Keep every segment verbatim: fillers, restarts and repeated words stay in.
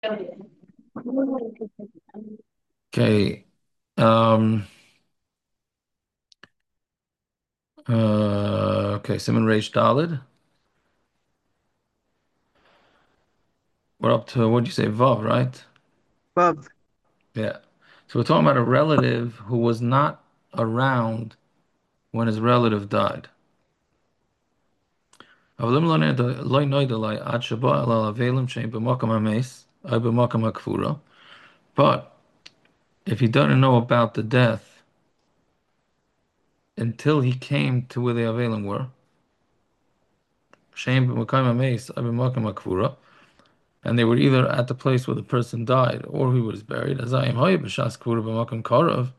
Okay. Um, uh, okay. Simon Reish Dalid. We're up to, what'd you say, Vav, right? Vav. Yeah. So we're talking about a relative who was not around when his relative died. אבל אם לא נדע, לא נודע לי עד שבא אל האבלים שהם במקום המס, או במקום הקבורה. But if he doesn't know about the death until he came to where the Avelim were, שהם במקום המס, או במקום הקבורה, and they were either at the place where the person died or he was buried, as I am hoye b'shas kvura b'makom karav.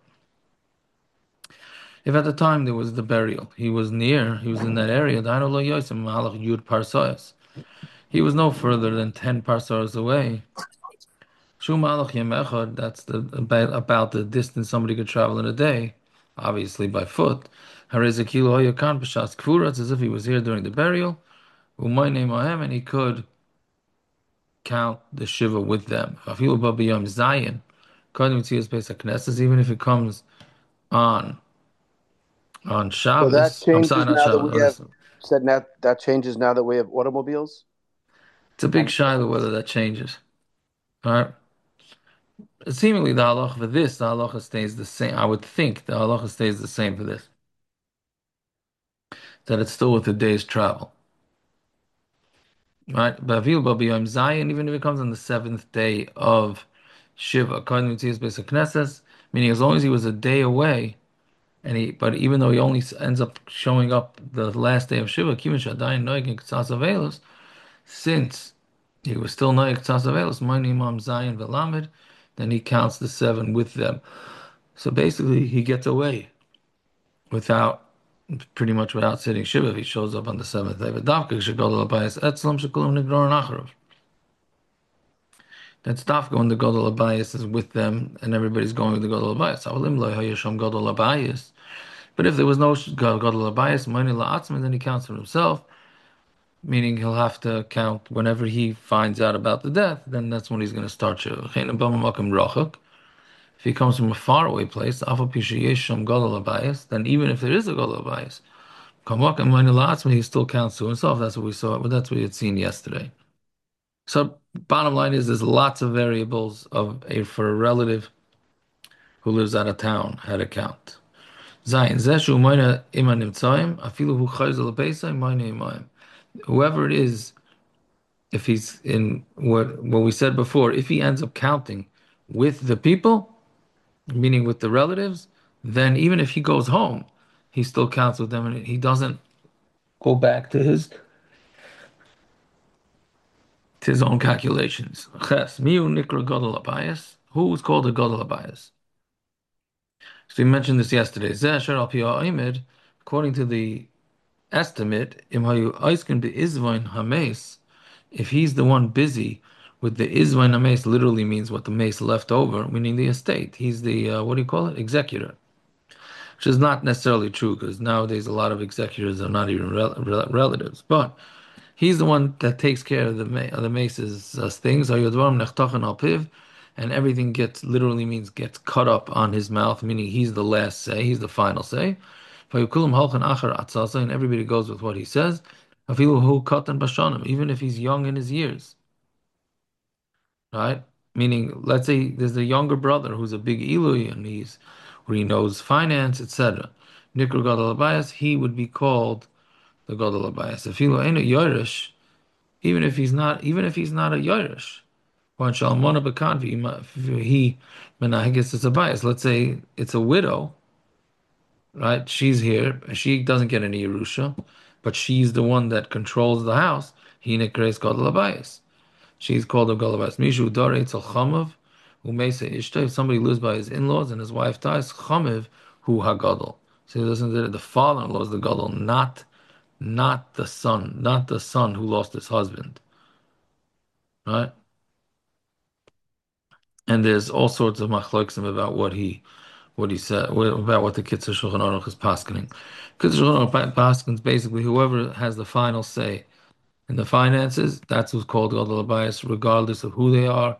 If at the time there was the burial, he was near, he was in that area, dainu lo yosem malach yud parsayas. He was no further than ten parsayas away. Shu malach yem echad, that's the about, about the distance somebody could travel in a day, obviously by foot. Harezekilu hoye kan b'shas kvura, it's as if he was here during the burial. Umay name and he could count the Shiva with them. Afilu Babiyam Zion, Kodim Tzias Pesach Knesses, even if it comes on on So that Shabbos. I'm sorry, changes not now that we have Shabbos. said that that changes now that we have automobiles It's a on big the shiloh roads. whether that changes. All right. Seemingly, the halacha for this, the halacha stays the same. I would think the halacha stays the same for this, that it's still with a day's travel. Right? But Afilu Babiyam Zion, even if it comes on the seventh day of Shiva, Kodim Tzias Pesach Knesses, meaning as long as he was a day away. And he, but even though he only s- ends up showing up the last day of Shiva, Kivin Shadayin Noig in Ktsas Avelos, since he was still Noig Ktsas Avelos, Mine Imam Zion Velamed, then he counts the seven with them. So basically, he gets away without, pretty much without sitting Shiva if he shows up on the seventh day. But Davka Shekol Abayas Etzlam Shekulim Nigdor Nacharav. That's Dafka when the Godol Abayas is with them and everybody's going with the Godol Abayas. Avalim Lo Hayasham Godol Abayas. But if there was no gadol abayis, money la'atzman, then he counts for himself, meaning he'll have to count whenever he finds out about the death. Then that's when he's going to start shiva. If he comes from a faraway place, gadol abayis, then even if there is a gadol abayis, kamakom money la'atzman, he still counts to himself. That's what we saw. But that's what we had seen yesterday. So bottom line is, there's lots of variables of a for a relative who lives out of town how to count. Zayin, zeshu moina ima nimtzaim, afilu hu chayzel lebeisai, moina imayim. Whoever it is, if he's in what what we said before, if he ends up counting with the people, meaning with the relatives, then even if he goes home, he still counts with them, and he doesn't go back to his to his own calculations. Ches, miu nikra gadol abayas. Who is called a gadol abayas? So we mentioned this yesterday. Zeh asher al pi ha'omed, according to the estimate, im hayu oiskin be'izvain hames, if he's the one busy with the izvain hames, literally means what the mace left over, meaning the estate. He's the, uh, what do you call it? Executor. Which is not necessarily true because nowadays a lot of executors are not even rel rel relatives. But he's the one that takes care of the ma of the mace's uh, things. Hayodvarim nechtachan al piv, and everything gets literally means gets cut up on his mouth, meaning he's the last say, he's the final say. Vayukulam halchan achar atzasa, and everybody goes with what he says. Afilu hu katan bashanim, even if he's young in his years, right? Meaning, let's say there's a younger brother who's a big Eloi and he's where he knows finance, et cetera. Nikr Gadol Abayas, he would be called the Gadol Abayas. Afilu ain't a Yerush, even if he's not, even if he's not a Yerush. When Shalmona Bekanvi, he menages is a bias. Let's say it's a widow, right? She's here. She doesn't get any Yerusha, but she's the one that controls the house. He nekres gadol abayis. She's called a gadol abayis. Mishu darei tzal chamav umesa ishta. If somebody lives by his in-laws and his wife dies, chamav hu hagadol. So listen to the father-in-law is the gadol, not not the son, not the son who lost his husband, right? And there's all sorts of machlokes about what he what he said about what the Kitzur Shulchan Aruch is paskening. Kitzur Shulchan Aruch paskens basically whoever has the final say in the finances, that's who's called Gadol Abayis, regardless of who they are,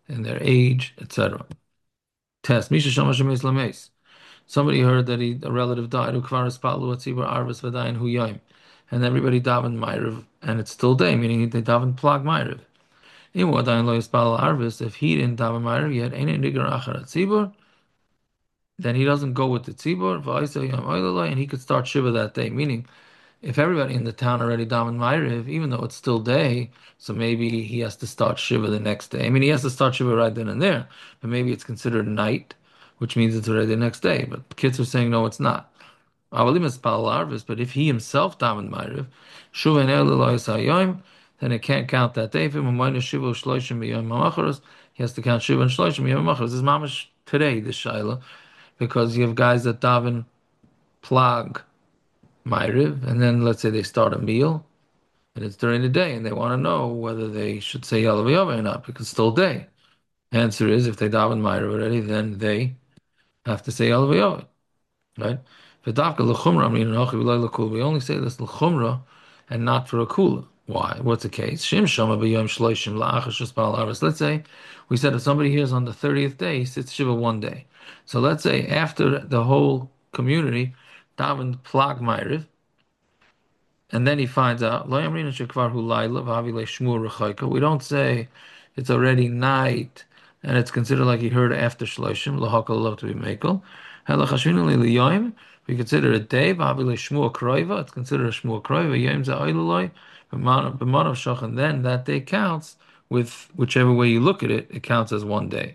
and their age, et cetera. Test. Misha Shama Shemes Lames. Somebody heard that he, a relative died, who kvaris palu atzibur arvis v'dayin hu yom, and everybody davened ma'ariv, and it's still day, meaning they davened plag ma'ariv. Imu adayin lo yispal arvis, if he didn't daven ma'ariv yet, ain't nigar achar atzibur, then he doesn't go with the tzibur, v'aisa yom oilalai, and he could start shiva that day, meaning if everybody in the town already davened Ma'ariv, even though it's still day, so maybe he has to start Shiva the next day. I mean, he has to start Shiva right then and there, but maybe it's considered night, which means it's already the next day. But kids are saying, no, it's not. Avalim is Pal Arvis, but if he himself davened Ma'ariv, Shuva and Hayom, then it can't count that day. If him minus Shiva Shloishim B'Yom Mamacharos, he has to count Shiva and Shloishim B'Yom Mamacharos. This is mamash today, this Shaila, because you have guys that daven Plag Ma'ariv, and then let's say they start a meal, and it's during the day, and they want to know whether they should say Yalav Yaveh or not, because it's still day. Answer is, if they daven Ma'ariv already, then they have to say Yalav Yaveh, right? V'davka l'chumra, I mean, we only say this l'chumra and not for a kula. Why? What's the case? Shim shama b'yom shloishim la'achar shespal aras. Let's say we said if somebody hears on the thirtieth day, he sits shiva one day. So let's say after the whole community davened plag Ma'ariv, and then he finds out, "Lo yamrina shekvar hu layla v'havi leishmur rechaika." We don't say it's already night and it's considered like he heard after shloshim lahakal lo to be mekel. Halachashvinu liyoyim. We consider a day v'havi leishmur kroiva. It's considered a shmur kroiva. Yom za'oiluloi b'manav shach, and then that day counts with whichever way you look at it. It counts as one day,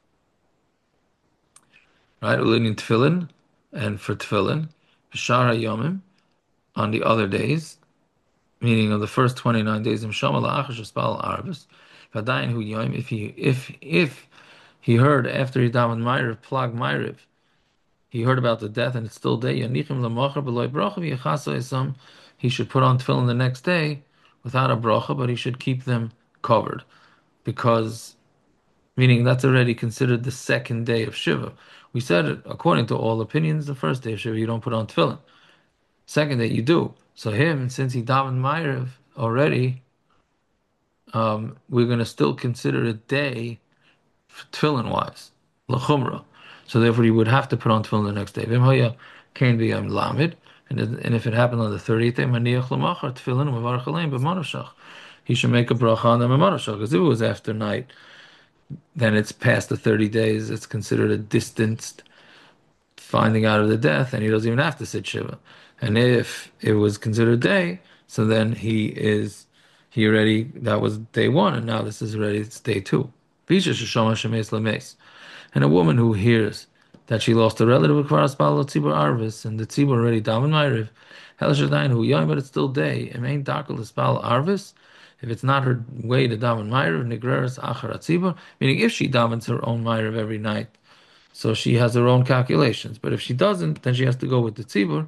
right? Ulin tefillin, and for tefillin, b'shar hayomim on the other days, meaning of the first twenty-nine days, if he if if he heard after he davened Ma'ariv, plag Ma'ariv, he heard about the death and it's still day, he should put on tefillin the next day without a bracha, but he should keep them covered, because meaning that's already considered the second day of Shiva. We said, according to all opinions, the first day of Shiva you don't put on tefillin. Second day you do. So him, since he davened Ma'ariv already, um, we're going to still consider a day tefillin wise, lachumra. So therefore, he would have to put on tefillin the next day. V'imhaya kain b'yom lamid, and and if it happened on the thirtieth day, maniach l'machar tefillin u'mevarach alein b'manoshach. He should make a bracha on the b'manoshach, because if it was after night, then it's past the thirty days. It's considered a distanced finding out of the death, and he doesn't even have to sit shiva. And if it was considered day, so then he is he already that was day one, and now this is already it's day two. And a woman who hears that she lost a relative of Kvaras Bala Tzibur Arvis, and the Tzibur already daven Ma'ariv, Helashadain who young, but it's still day. It ain't darkel is Bala Arvis. If it's not her way to daven Ma'ariv, Nigreres Achar Tzibur, meaning if she davens her own Ma'ariv every night, so she has her own calculations. But if she doesn't, then she has to go with the tzibur.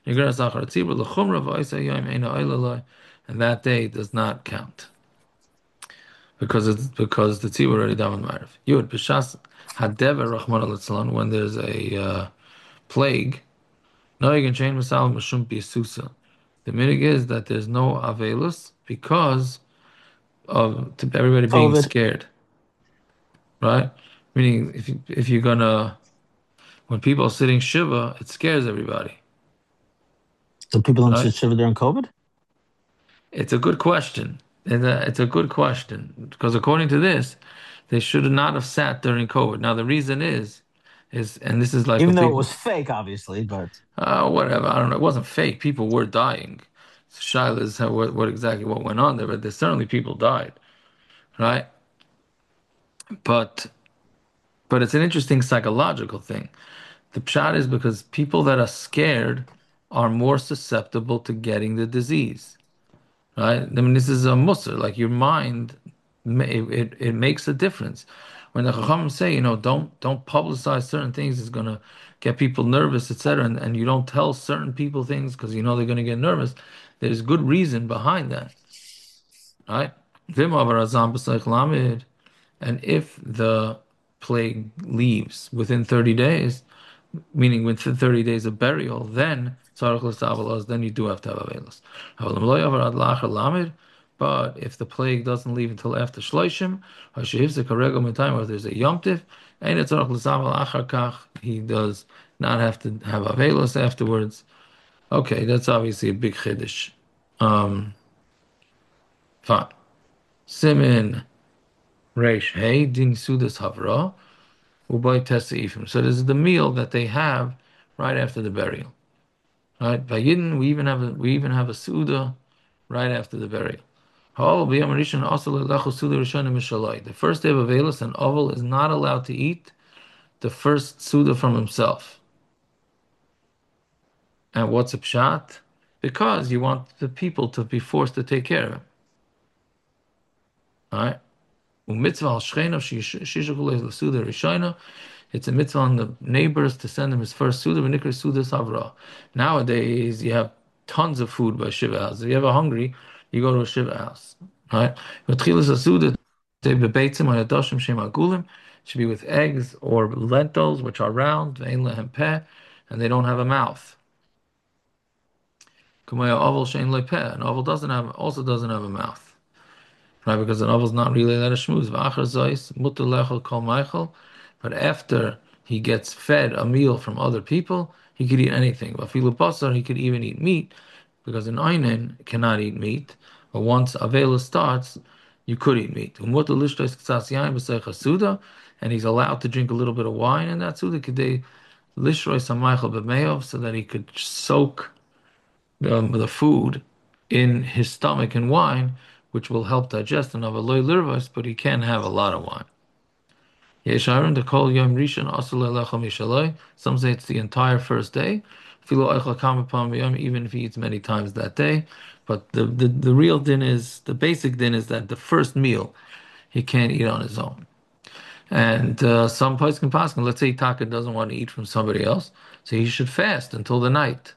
And that day does not count, because it's because the tzibur already daven ma'ariv. Yud b'shas hadever rachman al when there's a uh, plague. No, you can change masal mashum b'susa. The minig is that there's no avelus because of to everybody being COVID. scared, right? Meaning, if you, if you're gonna when people are sitting shiva, it scares everybody, So people don't right? sit shiva during COVID? It's a good question. It's a, it's a good question, because according to this, they should not have sat during COVID. Now the reason is, is and this is like Even though it completely was fake, obviously, but uh, whatever. I don't know. It wasn't fake. People were dying. Shaila is how, what, what exactly what went on there, but there's certainly people died, right? But but it's an interesting psychological thing. The pshat is because people that are scared are more susceptible to getting the disease. Right? I mean, this is a musr. Like your mind, it, it, it makes a difference. When the Chacham say, you know, don't don't publicize certain things, it's gonna get people nervous, et cetera. And, and you don't tell certain people things because you know they're gonna get nervous. There's good reason behind that, right? Vim avar azam b'seich lamid. And if the plague leaves within thirty days, meaning within thirty days of burial, then tzarich l'savalos, then you do have to have avelos. Havalim lo yavar ad la'achar lamid, But if the plague doesn't leave until after Shloshim, Hashivzik Karegel time where there's a Yom Tiv, and it's Orach L'Zamal Achar Kach, he does not have to have Avelos afterwards. Okay, that's obviously a big Chiddush. Um, fine. Simin Reish Hey Din Sudas Havra Ubay Tesseifim. So this is the meal that they have right after the burial. Right? By Yidden, we even have a we even have a Suda right after the burial. The first day of Avelis, an oval is not allowed to eat the first Suda from himself. And what's a pshat? Because you want the people to be forced to take care of him. All right? It's a mitzvah on the neighbors to send him his first suda. Nowadays, you have tons of food by Shiva house. If you're ever hungry, you go to a Shiva house. Right? Should be with eggs or lentils, which are round, and they don't have a mouth. An oval doesn't have also doesn't have a mouth. Right? Because an oval is not really that a shmooze. But after he gets fed a meal from other people, he could eat anything. Vafilu basar, he could even eat meat, because an einin cannot eat meat. But once avela starts, you could eat meat. And he's allowed to drink a little bit of wine in that suda, so that he could soak um, the food in his stomach in wine, which will help digest and have a loy lirvas, but he can't have a lot of wine. Some say it's the entire first day, even if he eats many times that day. But the, the, the real din is, the basic din is that the first meal he can't eat on his own. And uh, some places can pass, let's say Taka doesn't want to eat from somebody else, so he should fast until the night.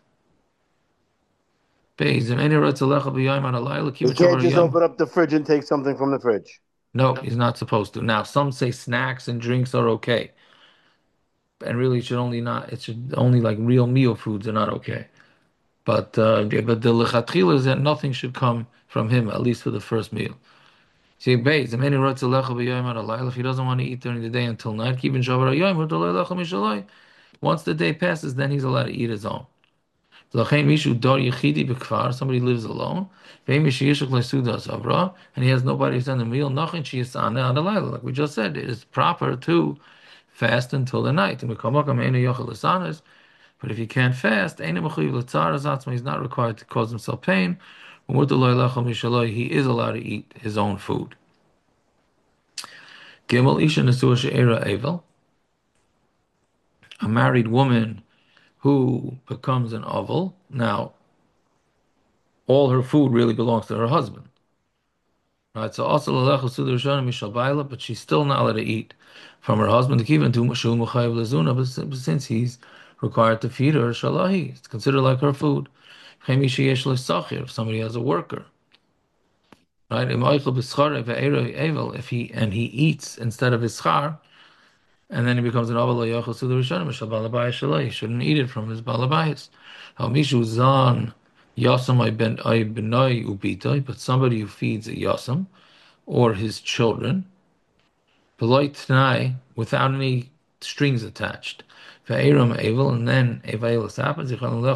He can't just open up the fridge and take something from the fridge. No, he's not supposed to. Now, some say snacks and drinks are okay. And really, it should only not, it should only like real meal foods are not okay. But uh, but the lechatchila is that nothing should come from him, at least for the first meal. See, if he doesn't want to eat during the day until night, once the day passes, then he's allowed to eat his own. Somebody lives alone, and he has nobody to send a meal. Like we just said, it is proper to fast until the night. But if he can't fast, he's not required to cause himself pain. He is allowed to eat his own food. A married woman who becomes an oval. Now, all her food really belongs to her husband. Right? So also but she's still not allowed to eat from her husband to keep into but since he's required to feed her, shalahi, it's considered like her food. If somebody has a worker. Right? If he and he eats instead of his schar, and then he becomes an aval he shouldn't eat it from his balabayis. But somebody who feeds a yasam or his children, without any strings attached, and then availus happens,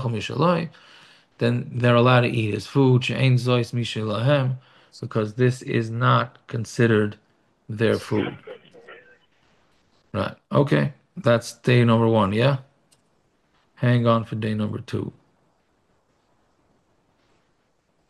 then they're allowed to eat his food, because this is not considered their food. Right. Okay. That's day number one, yeah? Hang on for day number two.